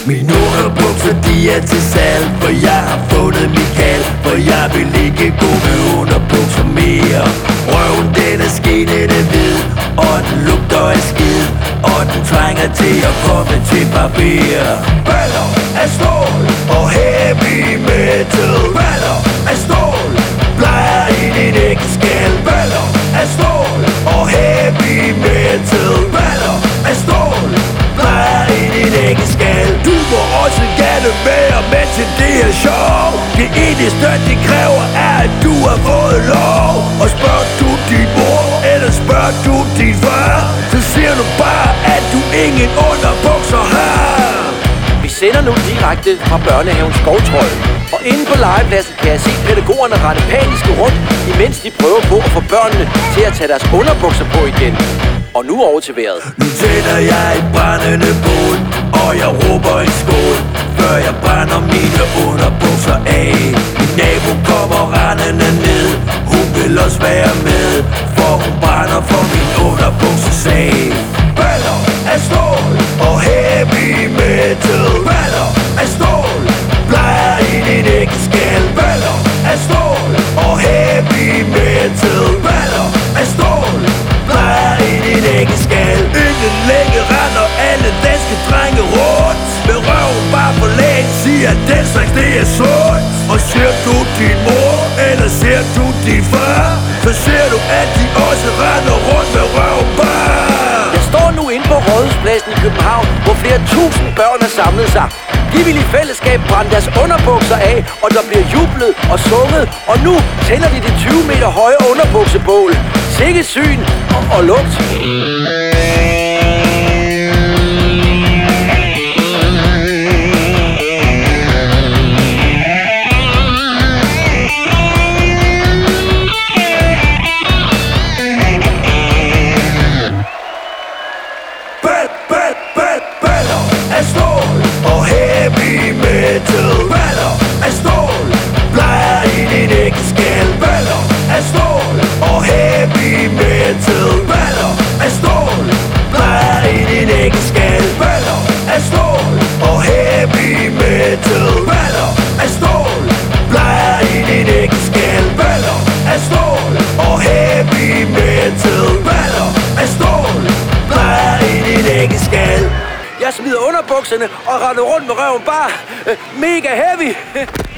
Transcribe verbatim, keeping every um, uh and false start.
Mine underbukser, de er til salg, for jeg har fundet mit kald. For jeg vil ikke gå med underbukser mere. Røven den er skinnende hvid, og den lugter af skid, og den trænger til at komme til barber. Baller af stål og heavy metal. Baller af stål, bleger i dit ægteskal. Baller af stål og heavy metal. Baller af stål, bleger i dit ægteskal. Du må også gerne være med til det her show. Det eneste det kræver er at du har fået lov. Og spørger du din mor, eller spørger du din far, så siger du bare at du ingen underbukser har. Vi sender nu direkte fra børnehaven Skovtrøjen, og inde på legepladsen kan jeg se pædagogerne rende paniske rundt, imens de prøver på at få børnene til at tage deres underbukser på igen. Og nu over til vejret. Nu tænder jeg et brændende bål, og jeg råber en skål, før jeg brænder mine underbukser af. Min nabo kommer rendende ned, hun vil også være med, for hun brænder for min underbuksesag. Baller af stål og heavy metal. Baller af stål, bleger i dit ægteskal. Baller af stål og heavy metal. Baller af stål, bleger i dit ægteskal. Inden længe render alle danske drenge rundt med røven bare på lægen, siger at den slags det er sundt. Og ser du din mor, eller ser du din far, så ser du at de også render rundt med røven bare. Jeg står nu inde på Rådhuspladsen i København, hvor flere tusind børn er samlet sig. De vil i fællesskab brænde deres underbukser af, og der bliver jublet og sunget. Og nu tænder de det tyve meter høje underbuksebål. Sikke syn og, og lugt. Baller af stål, bleger i dit ægteskal. Baller af stål og heavy metal. Baller af stål, bleger i dit ægteskal. Baller af stål og heavy metal. Baller af stål, bleger i dit ægteskal. Baller af stål og heavy metal. Baller af stål, bleger i dit ægteskal. Jeg smider underbukserne og render rundt med røven bare øh, mega heavy.